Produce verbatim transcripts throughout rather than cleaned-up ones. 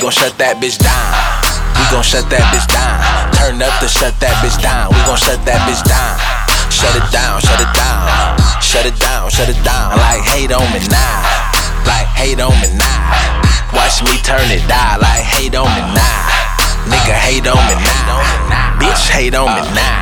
gon' shut that bitch down. We gon' shut that bitch down. Turn up to shut that bitch down. We gon' shut that bitch down. Shut it down, shut it down. Shut it down, shut it down. Like hate on me now. Like hate on me now. Watch me turn it down. Like hate on me now. Nigga hate on me now. Bitch hate on me now.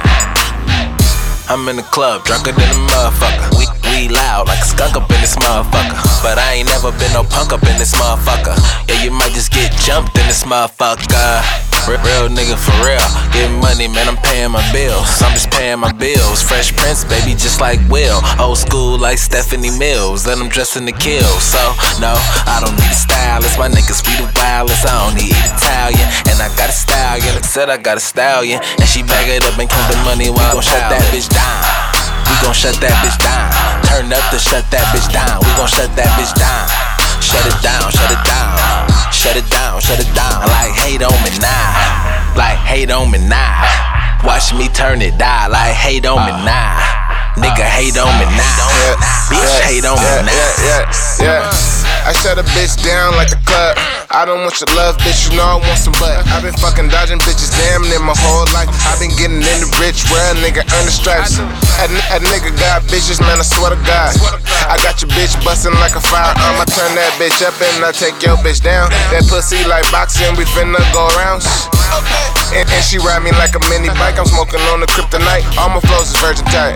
I'm in the club, drunker than a motherfucker. We, we loud like a skunk up in this motherfucker. But I ain't never been no punk up in this motherfucker. Yeah, you might just get jumped in this motherfucker. Real, real nigga for real. Getting money, man, I'm paying my bills. I'm just paying my bills. Fresh Prince, baby, just like Will. Old school like Stephanie Mills. And I'm dressing to kill. So, no, I don't need a stylist. My niggas be the wildest. I don't need Italian. And I got a stallion. Said I got a stallion. And she bag it up and count the money while we gon' shut that bitch down. We gon' shut that bitch down. Turn up to shut that bitch down. We gon' shut that bitch down. Shut it down, shut it down. Shut it down, shut it down. Like hate on me now. Like hate on me now. Watch me turn it down. Like hate on me now. Nigga hate on me now. Bitch hate on me now. Yeah, yeah, yeah. I shut a bitch down like the club. I don't want your love, bitch, you know I want some butt. I been fucking dodging bitches damn near my whole life. I been getting in the rich world, nigga, earn the stripes. That, that nigga got bitches, man, I swear to God. I got your bitch bustin' like a firearm. I turn that bitch up and I take your bitch down. That pussy like boxing, we finna go around. And, and she ride me like a mini bike. I'm smoking on the kryptonite. All my flows is virgin tight.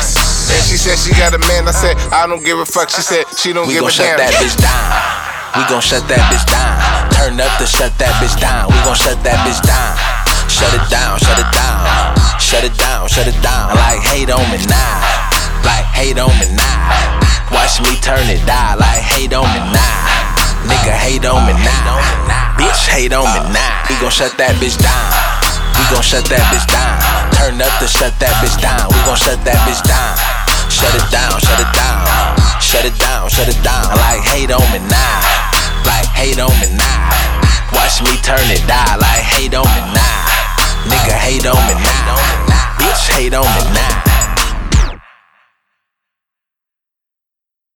And she said she got a man. I said I don't give a fuck. She said she don't we give a damn. We gon' shut that bitch down. We gon' shut that bitch down. Turn up to shut that bitch down. We gon' shut that bitch down. Shut it down, shut it down. Shut it down, shut it down. Like hate on me now. Like hate on me now. Watch me turn it down. Like hate on me now. Nigga hate on me now. Bitch hate on me now. We gon' shut that bitch down. We gon' shut that bitch down. Turn up to shut that bitch down. We gon' shut that bitch down. Shut it down, shut it down. Shut it down, shut it down. Like hate on me now. Like hate on me now. Watch me turn it down. Like hate on me now. Nigga hate on me now. Bitch hate on me now.